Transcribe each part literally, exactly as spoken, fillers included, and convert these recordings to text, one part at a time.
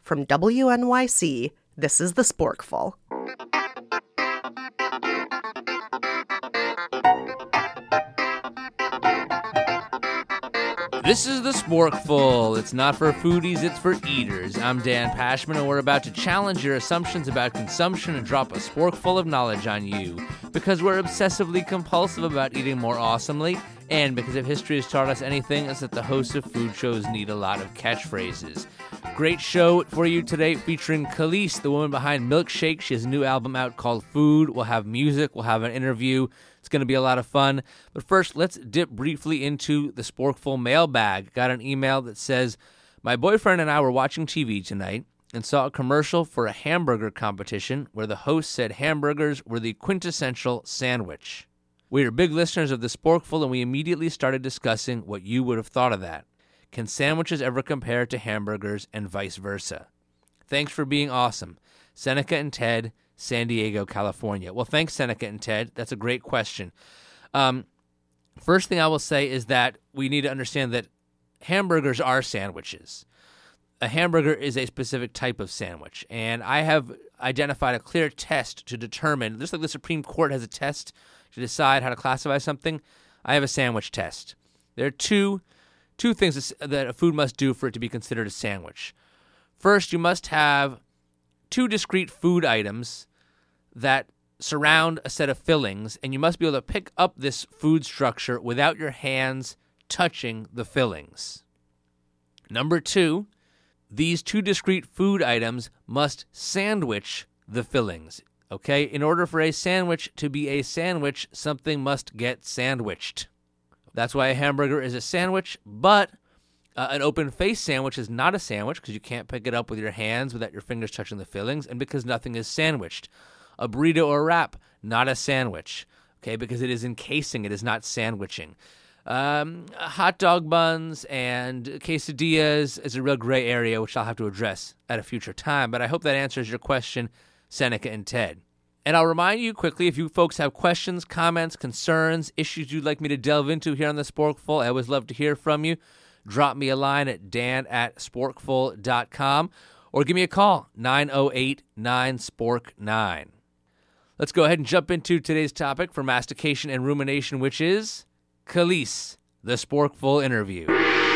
From W N Y C, this is The Sporkful. This is The Sporkful. It's not for foodies, it's for eaters. I'm Dan Pashman, and we're about to challenge your assumptions about consumption and drop a sporkful of knowledge on you. Because we're obsessively compulsive about eating more awesomely, and because if history has taught us anything, it's that the hosts of food shows need a lot of catchphrases. Great show for you today featuring Kelis, the woman behind Milkshake. She has a new album out called Food. We'll have music. We'll have an interview. It's going to be a lot of fun. But first, let's dip briefly into the Sporkful mailbag. Got an email that says, my boyfriend and I were watching T V tonight and saw a commercial for a hamburger competition where the host said hamburgers were the quintessential sandwich. We are big listeners of the Sporkful, and we immediately started discussing what you would have thought of that. Can sandwiches ever compare to hamburgers and vice versa? Thanks for being awesome. Seneca and Ted, San Diego, California. Well, thanks, Seneca and Ted. That's a great question. Um, first thing I will say is that we need to understand that hamburgers are sandwiches. A hamburger is a specific type of sandwich, and I have identified a clear test to determine, just like the Supreme Court has a test to decide how to classify something, I have a sandwich test. There are two two things that a food must do for it to be considered a sandwich. First, you must have two discrete food items that surround a set of fillings, and you must be able to pick up this food structure without your hands touching the fillings. Number two, these two discrete food items must sandwich the fillings. Okay? In order for a sandwich to be a sandwich, something must get sandwiched. That's why a hamburger is a sandwich, but uh, an open-faced sandwich is not a sandwich because you can't pick it up with your hands without your fingers touching the fillings, and because nothing is sandwiched. A burrito or wrap, not a sandwich, okay, because it is encasing, it is not sandwiching. Um, hot dog buns and quesadillas is a real gray area, which I'll have to address at a future time, but I hope that answers your question, Seneca and Ted. And I'll remind you quickly, if you folks have questions, comments, concerns, issues you'd like me to delve into here on the Sporkful, I always love to hear from you. Drop me a line at dan at sporkful dot com or give me a call, nine oh eight, nine, spork nine. Let's go ahead and jump into today's topic for mastication and rumination, which is Kelis, the Sporkful interview.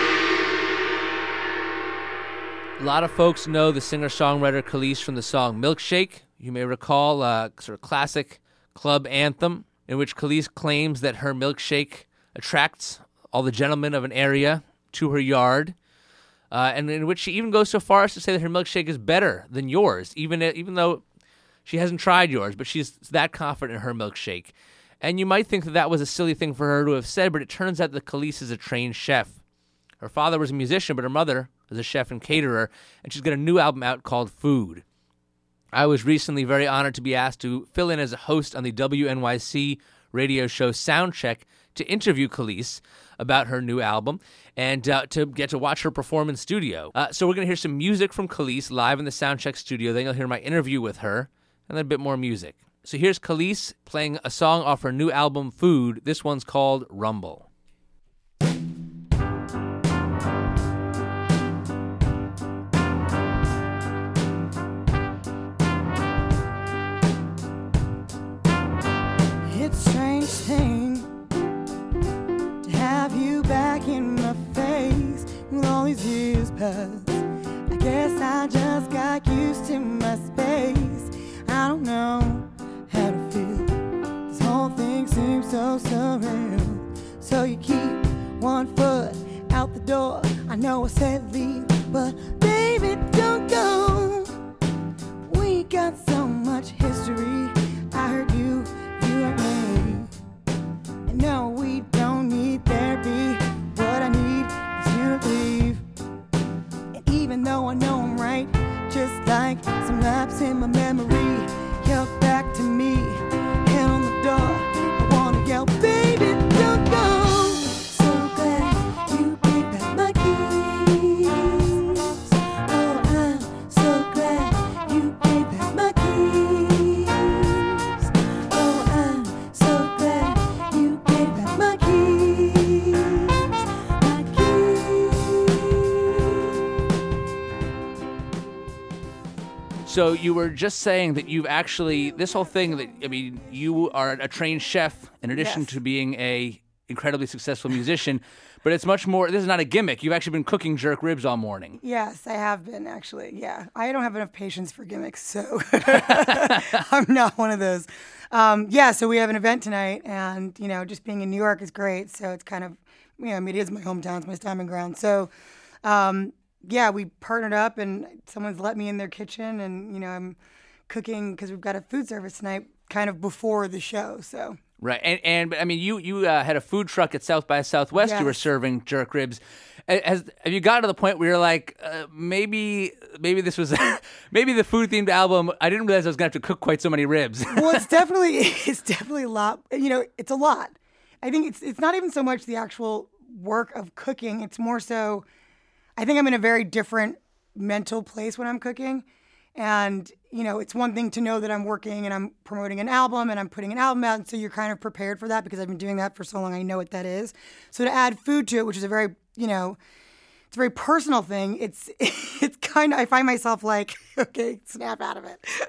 A lot of folks know the singer-songwriter Kelis from the song Milkshake. You may recall a sort of classic club anthem in which Kelis claims that her milkshake attracts all the gentlemen of an area to her yard, uh, and in which she even goes so far as to say that her milkshake is better than yours, even even though she hasn't tried yours, but she's that confident in her milkshake. And you might think that that was a silly thing for her to have said, but it turns out that Kelis is a trained chef. Her father was a musician, but her mother is a chef and caterer, and she's got a new album out called Food. I was recently very honored to be asked to fill in as a host on the W N Y C radio show Soundcheck to interview Kelis about her new album and uh, to get to watch her perform in studio. Uh, so we're going to hear some music from Kelis live in the Soundcheck studio. Then you'll hear my interview with her and then a bit more music. So here's Kelis playing a song off her new album Food. This one's called Rumble. It's a strange thing to have you back in my face with all these years past. I guess I just got used to my space. I don't know how to feel. This whole thing seems so surreal. So you keep one foot out the door. I know I said leave, but baby, don't go. We got so much history. I heard you, you and me. And no, we don't need therapy. What I need is you to leave. And even though I know I'm right, just like some lapse in my memory, yell back to me, hand on the door. I wanna yell, baby, don't go. So glad you gave back my keys. Oh, I'm so glad you gave back my keys. Oh, I'm so glad you gave back my keys. My keys. So you were just saying that you've actually, this whole thing that, I mean, you are a trained chef in addition Yes. to being a incredibly successful musician, but it's much more, this is not a gimmick. You've actually been cooking jerk ribs all morning. Yes, I have been actually. Yeah, I don't have enough patience for gimmicks, so I'm not one of those. Um, yeah, so we have an event tonight, and you know, just being in New York is great. So it's kind of, you know, I mean, it is my hometown, it's my stomping ground. So, um, yeah, we partnered up, and someone's let me in their kitchen, and you know, I'm cooking because we've got a food service tonight, kind of before the show. So. Right, and, and I mean, you you uh, had a food truck at South by Southwest. Yes. You were serving jerk ribs. Has have you gotten to the point where you're like, uh, maybe maybe this was maybe the food themed album? I didn't realize I was gonna have to cook quite so many ribs. Well, it's definitely it's definitely a lot. You know, it's a lot. I think it's it's not even so much the actual work of cooking. It's more so, I think I'm in a very different mental place when I'm cooking. And, you know, it's one thing to know that I'm working and I'm promoting an album and I'm putting an album out. And so you're kind of prepared for that because I've been doing that for so long. I know what that is. So to add food to it, which is a very, you know, it's a very personal thing. It's, it's kind of, I find myself like, okay, snap out of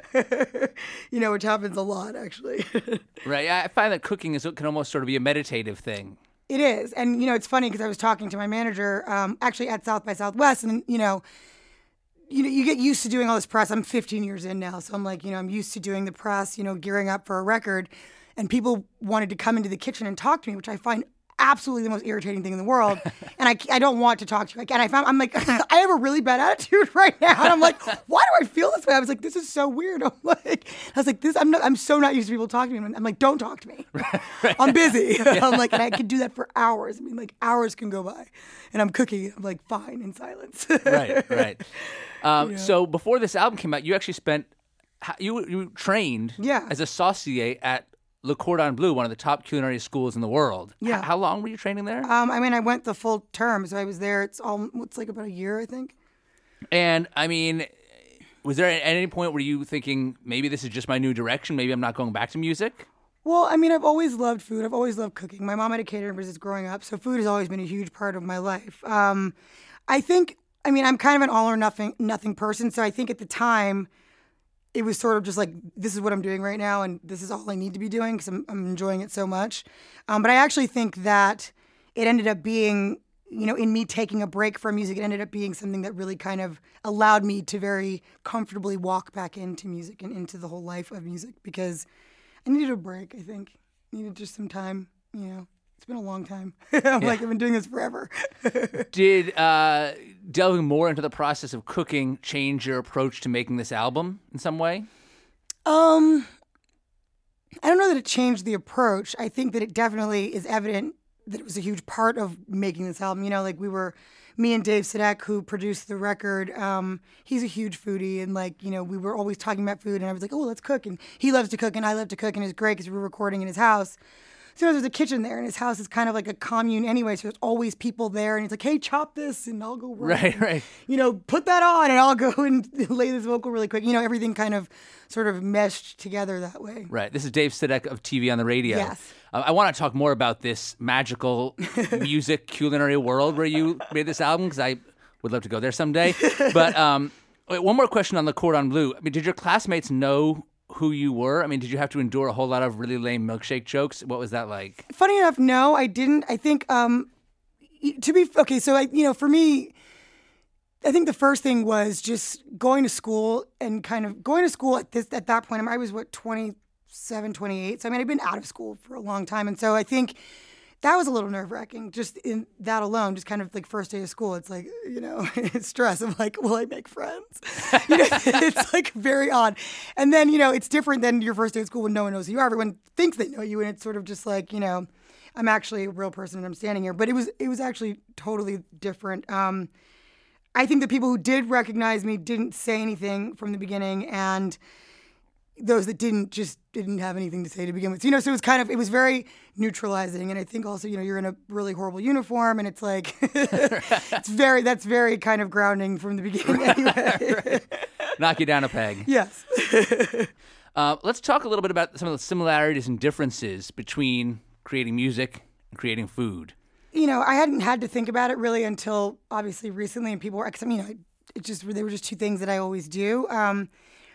it, you know, which happens a lot actually. Right, I find that cooking is can almost sort of be a meditative thing. It is. And, you know, it's funny because I was talking to my manager um, actually at South by Southwest and, you know, you know, you get used to doing all this press. I'm fifteen years in now, so I'm like, you know, I'm used to doing the press, you know, gearing up for a record. And people wanted to come into the kitchen and talk to me, which I find absolutely the most irritating thing in the world. And I, I don't want to talk to you. And I found, I'm like, I have a really bad attitude right now. And I'm like, why do I feel this way? I was like, this is so weird. I'm like, I was like, this, I'm not, I'm so not used to people talking to me. I'm like, don't talk to me. Right, right. I'm busy. Yeah. I'm like, and I could do that for hours. I mean, like hours can go by and I'm cooking. I'm like, fine, in silence. Right, right. Um, Yeah. So before this album came out, you actually spent, you you trained Yeah. as a saucier at Le Cordon Bleu, one of the top culinary schools in the world. Yeah. H- how long were you training there? Um, I mean, I went the full term, so I was there. It's all, it's like about a year, I think. And I mean, was there at any point were you thinking maybe this is just my new direction? Maybe I'm not going back to music? Well, I mean, I've always loved food. I've always loved cooking. My mom had a catering business growing up, so food has always been a huge part of my life. Um, I think, I mean, I'm kind of an all or nothing nothing person, so I think at the time, it was sort of just like, this is what I'm doing right now, and this is all I need to be doing because I'm, I'm enjoying it so much. Um, but I actually think that it ended up being, you know, in me taking a break from music, it ended up being something that really kind of allowed me to very comfortably walk back into music and into the whole life of music because I needed a break, I think. Needed just some time, you know. It's been a long time. I'm Yeah. like, I've been doing this forever. Did uh, delving more into the process of cooking change your approach to making this album in some way? Um, I don't know that it changed the approach. I think that it definitely is evident that it was a huge part of making this album. You know, like we were, me and Dave Sadek, who produced the record, um, he's a huge foodie. And like, you know, we were always talking about food and I was like, oh, let's cook. And he loves to cook and I love to cook. And it's great because we were recording in his house. So you know, there's a kitchen there, and his house is kind of like a commune anyway. So there's always people there, and he's like, "Hey, chop this," and I'll go right, Right, right. You know, put that on, and I'll go and lay this vocal really quick. You know, everything kind of sort of meshed together that way. Right. This is Dave Sadek of T V on the Radio. Yes. Uh, I want to talk more about this magical music culinary world where you made this album because I would love to go there someday. But um, wait, one more question on Le Cordon Bleu. I mean, did your classmates know who you were? I mean, did you have to endure a whole lot of really lame milkshake jokes? What was that like? Funny enough, no, I didn't. I think um, to be okay. So I, you know, for me, I think the first thing was just going to school and kind of going to school at this at that point. I, mean, I was what twenty-seven, twenty-eight. So I mean, I'd been out of school for a long time, and so I think that was a little nerve wracking. Just in that alone, just kind of like first day of school, it's like, you know, it's stress of like, will I make friends? You know, it's like very odd. And then, you know, it's different than your first day of school when no one knows who you are. Everyone thinks they know you, and it's sort of just like, you know, I'm actually a real person and I'm standing here. But it was it was actually totally different. Um, I think the people who did recognize me didn't say anything from the beginning, and those that didn't just didn't have anything to say to begin with. You know, so it was kind of, it was very neutralizing. And I think also, you know, you're in a really horrible uniform and it's like, it's very, that's very kind of grounding from the beginning anyway. Right. Knock you down a peg. Yes. uh, let's talk a little bit about some of the similarities and differences between creating music and creating food. You know, I hadn't had to think about it really until obviously recently, and people were, cause I mean, you know, it just, they were just two things that I always do. Um,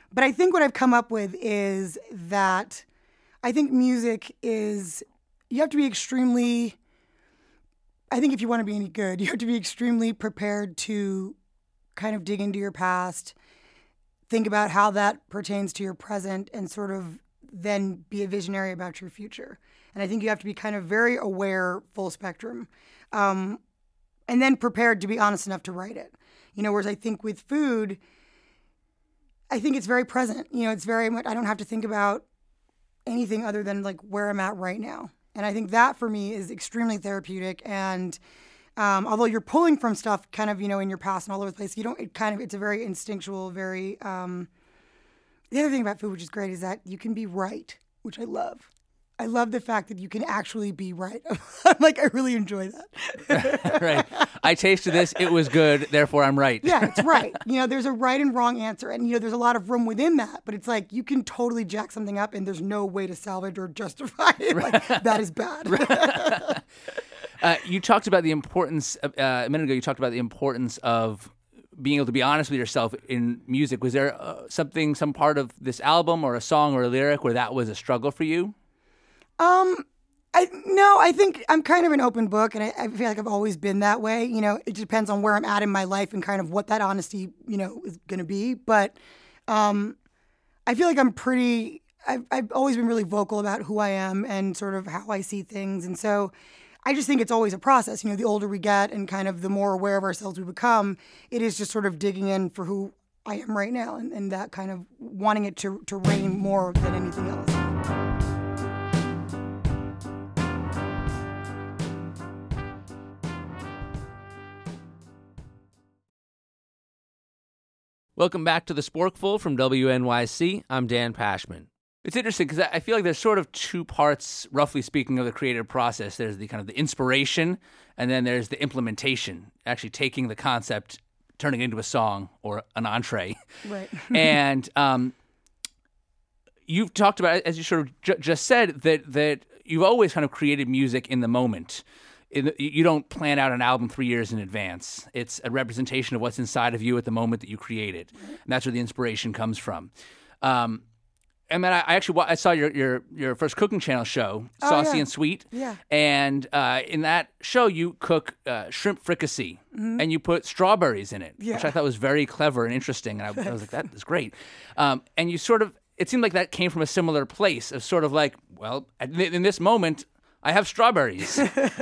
But I think what I've come up with is that I think music is, you have to be extremely, I think if you want to be any good, you have to be extremely prepared to kind of dig into your past, think about how that pertains to your present, and sort of then be a visionary about your future. And I think you have to be kind of very aware, full spectrum, um, and then prepared to be honest enough to write it. You know, whereas I think with food, I think it's very present. You know, it's very much, I don't have to think about anything other than like where I'm at right now. And I think that for me is extremely therapeutic. And um, although you're pulling from stuff kind of, you know, in your past and all over the place, you don't, it kind of, it's a very instinctual, very, um, the other thing about food, which is great, is that you can be right, which I love. I love the fact that you can actually be right. I'm like, I really enjoy that. Right. I tasted this. It was good. Therefore, I'm right. Yeah, it's right. You know, there's a right and wrong answer. And, you know, there's a lot of room within that. But it's like you can totally jack something up and there's no way to salvage or justify it. Like, that is bad. uh, you talked about the importance, of, uh, a minute ago, you talked about the importance of being able to be honest with yourself in music. Was there uh, something, some part of this album or a song or a lyric where that was a struggle for you? Um, I no, I think I'm kind of an open book, and I, I feel like I've always been that way. You know, it depends on where I'm at in my life and kind of what that honesty, you know, is going to be. But um, I feel like I'm pretty. I've I've always been really vocal about who I am and sort of how I see things, and so I just think it's always a process. You know, the older we get and kind of the more aware of ourselves we become, it is just sort of digging in for who I am right now, and, and that kind of wanting it to to reign more than anything else. Welcome back to The Sporkful from W N Y C. I'm Dan Pashman. It's interesting because I feel like there's sort of two parts, roughly speaking, of the creative process. There's the kind of the inspiration, and then there's the implementation, actually taking the concept, turning it into a song or an entree. Right. And um, you've talked about, as you sort of ju- just said, that that you've always kind of created music in the moment. In the, you don't plan out an album three years in advance. It's a representation of what's inside of you at the moment that you create it. And that's where the inspiration comes from. Um, and then I, I actually I saw your, your your first cooking channel show, oh, Saucy yeah. and Sweet. Yeah. And uh, in that show, you cook uh, shrimp fricassee, mm-hmm. and you put strawberries in it, yeah. which I thought was very clever and interesting. And I, I was like, that is great. Um, and you sort of, it seemed like that came from a similar place of sort of like, well, in this moment, I have strawberries.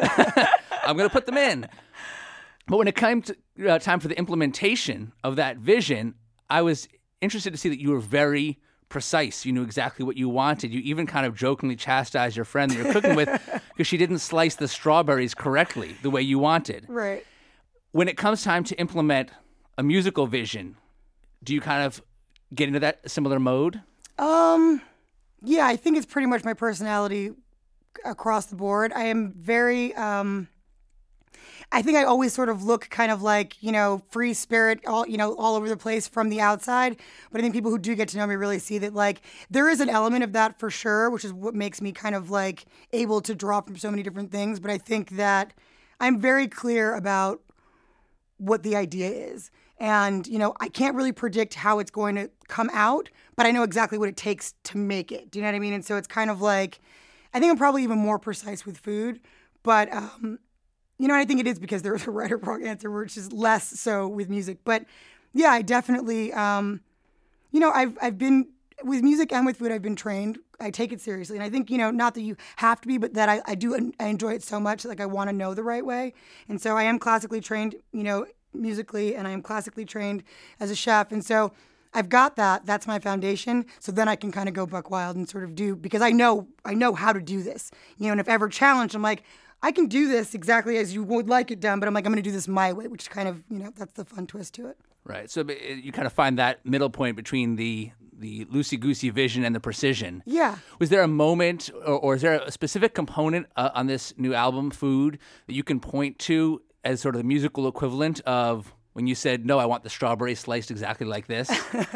I'm going to put them in. But when it came to uh, time for the implementation of that vision, I was interested to see that you were very precise. You knew exactly what you wanted. You even kind of jokingly chastised your friend that you're cooking with because she didn't slice the strawberries correctly the way you wanted. Right. When it comes time to implement a musical vision, do you kind of get into that similar mode? Um, yeah, I think it's pretty much my personality across the board. I am very, um, I think I always sort of look kind of like, you know, free spirit, all, you know, all over the place from the outside. But I think people who do get to know me really see that, like, there is an element of that for sure, which is what makes me kind of like able to draw from so many different things. But I think that I'm very clear about what the idea is. And, you know, I can't really predict how it's going to come out, but I know exactly what it takes to make it. Do you know what I mean? And so it's kind of like, I think I'm probably even more precise with food, but, um, you know, I think it is because there's a right or wrong answer, which is less so with music. But yeah, I definitely, um, you know, I've I've been, with music and with food, I've been trained. I take it seriously. And I think, you know, not that you have to be, but that I, I do, I enjoy it so much, like I want to know the right way. And so I am classically trained, you know, musically, and I am classically trained as a chef. And so I've got that. That's my foundation. So then I can kind of go buck wild and sort of do, because I know I know how to do this. You know, and if ever challenged, I'm like, I can do this exactly as you would like it done, but I'm like, I'm going to do this my way, which kind of, you know, that's the fun twist to it. Right. So you kind of find that middle point between the the loosey-goosey vision and the precision. Yeah. Was there a moment, or, or is there a specific component uh, on this new album, Food, that you can point to as sort of the musical equivalent of when you said, no, I want the strawberry sliced exactly like this?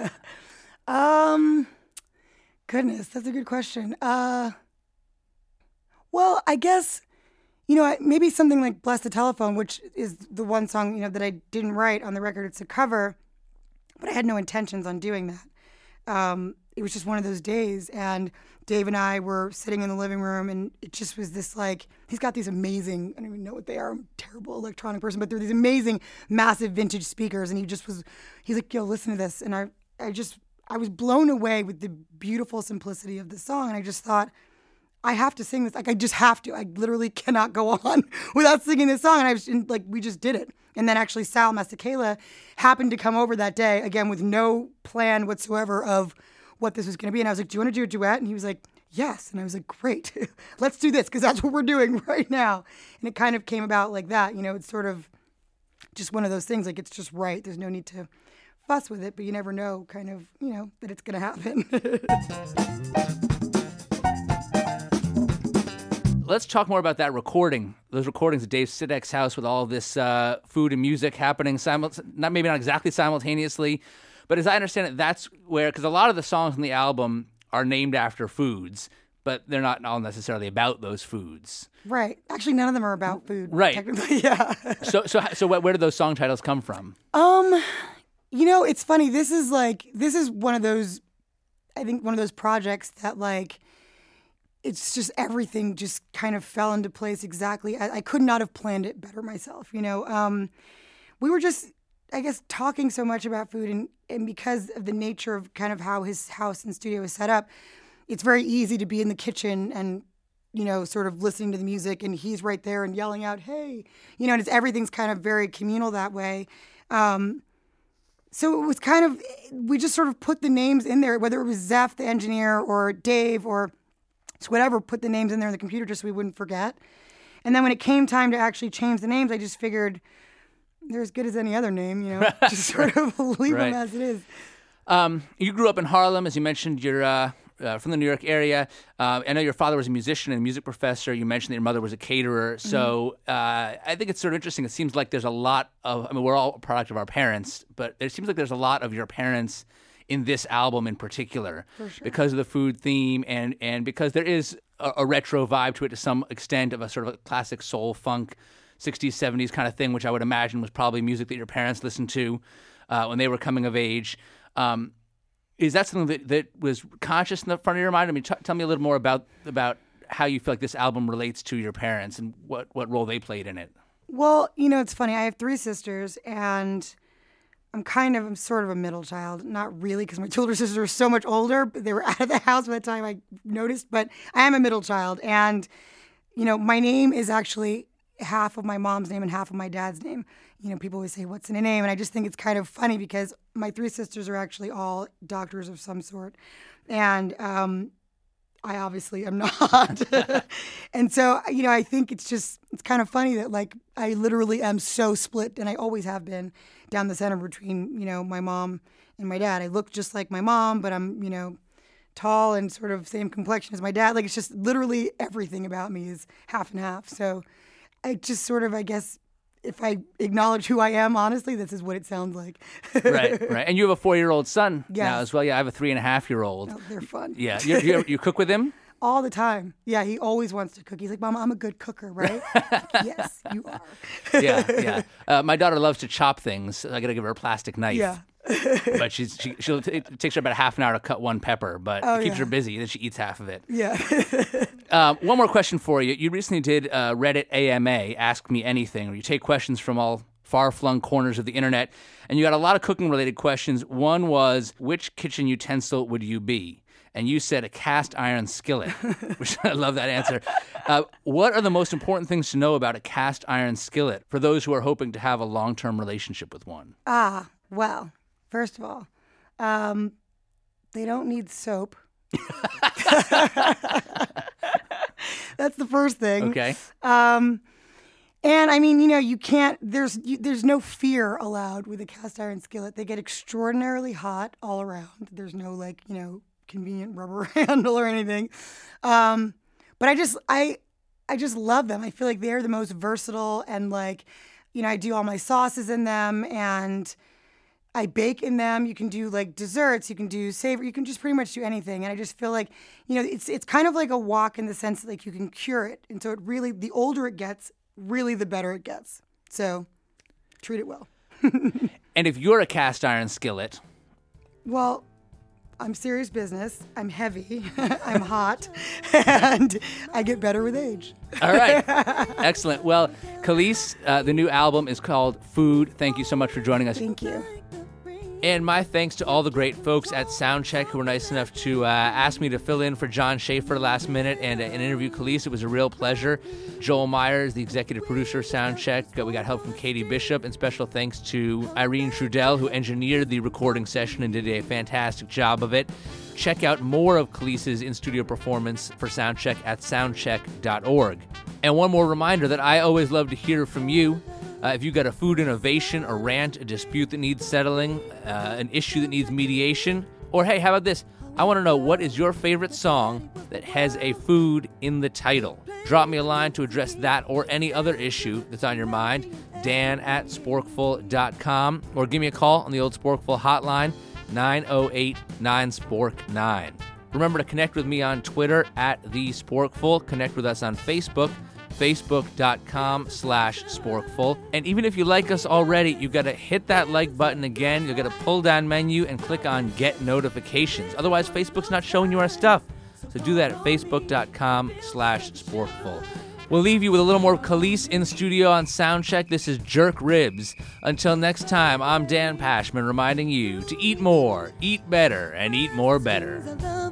um, goodness, that's a good question. Uh, well, I guess, you know, maybe something like Bless the Telephone, which is the one song, you know, that I didn't write on the record. It's a cover, but I had no intentions on doing that. um, it was just one of those days. And Dave and I were sitting in the living room, and it just was this like, he's got these amazing, I don't even know what they are, I'm a terrible electronic person, but they're these amazing, massive vintage speakers. And he just was, he's like, yo, listen to this. And I, I just, I was blown away with the beautiful simplicity of the song. And I just thought, I have to sing this. Like, I just have to. I literally cannot go on without singing this song. And I was and, like, we just did it. And then actually Sal Masekela happened to come over that day, again, with no plan whatsoever of what this was going to be. And I was like, do you want to do a duet? And he was like, yes. And I was like, great. Let's do this, because that's what we're doing right now. And it kind of came about like that. You know, it's sort of just one of those things. Like, it's just right. There's no need to fuss with it, but you never know kind of, you know, that it's going to happen. Let's talk more about that recording, those recordings at Dave Sidek's house with all of this uh, food and music happening, simul- not maybe not exactly simultaneously, but as I understand it, that's where, because a lot of the songs on the album are named after foods, but they're not all necessarily about those foods. Right. Actually, none of them are about food. Right. Technically, yeah. so, so, so where did those song titles come from? Um, you know, it's funny. This is like, this is one of those, I think one of those projects that like, it's just everything just kind of fell into place exactly. I, I could not have planned it better myself, you know. Um, we were just, I guess, talking so much about food, and, and because of the nature of kind of how his house and studio is set up, it's very easy to be in the kitchen and, you know, sort of listening to the music, and he's right there and yelling out, hey, you know, and it's, everything's kind of very communal that way. Um, so it was kind of, we just sort of put the names in there, whether it was Zeph, the engineer, or Dave, or so whatever, put the names in there in the computer just so we wouldn't forget. And then when it came time to actually change the names, I just figured they're as good as any other name, you know, just sort of leave Right. them as it is. Um, you grew up in Harlem, as you mentioned. You're uh, uh, from the New York area. Uh, I know your father was a musician and a music professor. You mentioned that your mother was a caterer. So uh, I think it's sort of interesting. It seems like there's a lot of, I mean, we're all a product of our parents, but it seems like there's a lot of your parents in this album in particular, For sure. because of the food theme and, and because there is a, a retro vibe to it to some extent, of a sort of a classic soul funk sixties, seventies kind of thing, which I would imagine was probably music that your parents listened to uh, when they were coming of age. Um, is that something that, that was conscious in the front of your mind? I mean, t- tell me a little more about about how you feel like this album relates to your parents and what, what role they played in it. Well, you know, it's funny. I have three sisters, and I'm kind of, I'm sort of a middle child. Not really, because my two older sisters are so much older. But they were out of the house by the time I noticed. But I am a middle child. And, you know, my name is actually half of my mom's name and half of my dad's name. You know, people always say, what's in a name? And I just think it's kind of funny because my three sisters are actually all doctors of some sort. And um, I obviously am not. And so, you know, I think it's just, it's kind of funny that, like, I literally am so split, and I always have been, down the center between, you know, my mom and my dad. I look just like my mom, but I'm, you know, tall and sort of same complexion as my dad. Like, it's just literally everything about me is half and half. So I just sort of, I guess, if I acknowledge who I am, honestly, this is what it sounds like. Right, right. And you have a four-year-old son Yes. now as well. Yeah, I have a three-and-a-half-year-old. Oh, they're fun. Yeah. You, you, you cook with him? All the time. Yeah, he always wants to cook. He's like, Mama, I'm a good cooker, right? Yes, you are. Yeah, yeah. Uh, my daughter loves to chop things. I got to give her a plastic knife. Yeah. But she's she she'll t- it takes her about half an hour to cut one pepper, but Oh, it keeps yeah. her busy. Then she eats half of it. Yeah. Um, one more question for you. You recently did uh, Reddit A M A, Ask Me Anything, where you take questions from all far-flung corners of the internet, and you got a lot of cooking-related questions. One was, which kitchen utensil would you be? And you said a cast iron skillet, which I love that answer. Uh, what are the most important things to know about a cast iron skillet for those who are hoping to have a long-term relationship with one? Ah, well, first of all, um, they don't need soap. That's the first thing. Okay. Um, and I mean, you know, you can't, there's you, there's no fear allowed with a cast iron skillet. They get extraordinarily hot all around. There's no, like, you know, convenient rubber handle or anything. Um, but I just, I, I just love them. I feel like they're the most versatile, and, like, you know, I do all my sauces in them, and I bake in them. You can do, like, desserts, you can do savory, you can just pretty much do anything. And I just feel like, you know, it's it's kind of like a wok in the sense that, like, you can cure it. And so it really, the older it gets, really the better it gets. So treat it well. And if you're a cast iron skillet, Well, I'm serious business. I'm heavy. I'm hot. And I get better with age. All right. Excellent. Well, Kelis, uh, the new album is called Food. Thank you so much for joining us. Thank you. And my thanks to all the great folks at Soundcheck who were nice enough to uh, ask me to fill in for John Schaefer last minute and, uh, and interview Kelis. It was a real pleasure. Joel Myers, the executive producer of Soundcheck. Uh, we got help from Katie Bishop, and special thanks to Irene Trudell, who engineered the recording session and did a fantastic job of it. Check out more of Kelis's in-studio performance for Soundcheck at soundcheck dot org. And one more reminder that I always love to hear from you. Uh, if you've got a food innovation, a rant, a dispute that needs settling, uh, an issue that needs mediation, or hey, how about this? I want to know, what is your favorite song that has a food in the title? Drop me a line to address that or any other issue that's on your mind, dan at sporkful dot com, or give me a call on the old Sporkful hotline, nine oh eight nine spork nine. Remember to connect with me on Twitter at the Sporkful. Connect with us on Facebook, facebook.com slash sporkful. And even if you like us already, you've got to hit that like button again. You've got to pull down menu and click on get notifications. Otherwise, Facebook's not showing you our stuff. So do that at facebook.com slash sporkful. We'll leave you with a little more Kelis in studio on Soundcheck. This is Jerk Ribs. Until next time, I'm Dan Pashman reminding you to eat more, eat better, and eat more better.